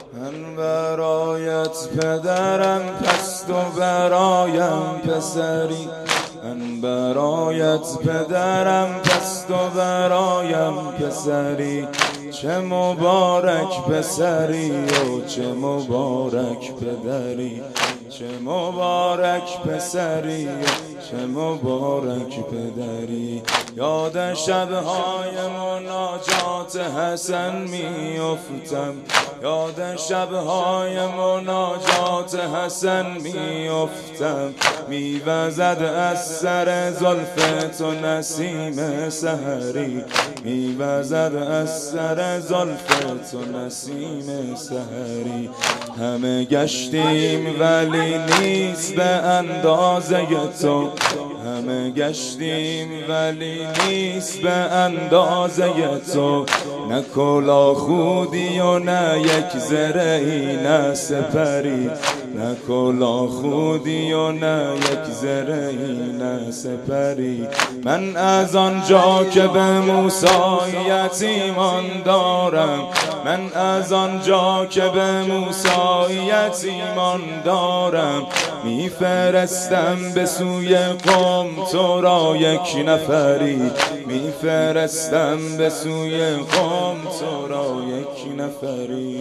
من برایت پدرم پس تو برایم پسری، من برایت پدرم پس تو برایم پسری. چه مبارک پسری و چه مبارک پدری، چه مبارک پسری و چه مبارک پدری. یاد شبهای مناجات حسن میافتم، یاد شبهای مناجات حسن میافتم. میوزد از سر زلف تو نسیم سحری، میوزد از سر زلف تو نسیم سحری. همه گشتیم ولی نیست به اندازه تو، همه گشتیم ولی نیست به اندازه تو. نه کلاه خودی و نه یک زرعی نه سپری، نه کلاه خودی و نه یک زرعی نه سپری. من از آنجا که به موسی یتیمان دارم، من از آنجا که به موسی یتیمان دارم. میفرستم به سوی قوم تو را یک نفری، میفرستم به سوی قوم تو را یک نفری.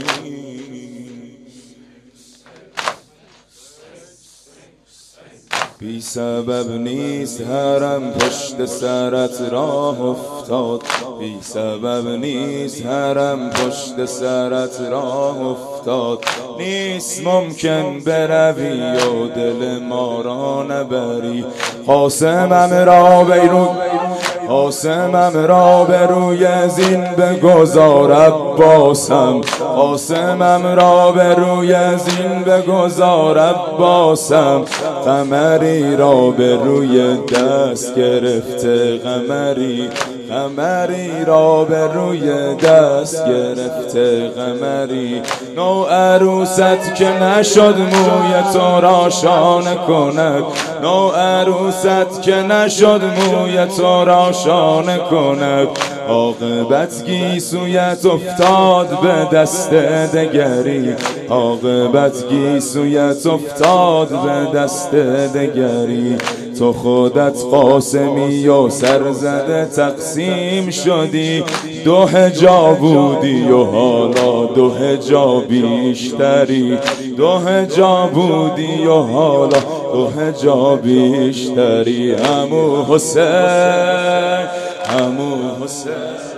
بی سبب نیست حرم پشت سرت راه افتاد، بی سبب نیست حرم پشت سرت راه افتاد. نیست ممکن بروی و دل ما را نبری. قاسمم را بیرون، قاسمم را به روی زین بگذار عباسم، قاسمم را به روی زین بگذار عباسم. قمری را به روی دست گرفته قمری، قمری را به روی دست گرفته قمری. نو عروست که نشد موی تو را شانه کند، نو عروست که نشد موی تو را شانه کند. عاقبت گیسویت افتاد به دست دگری، عاقبت گیسویت افتاد به دست دگری. تو خودت قاسمی و سرزده تقسیم شدی، دو هجا بودی و حالا دو هجا بیشتری، دو هجا بودی و حالا دو هجا بیشتری. عمو حسین، عمو حسین.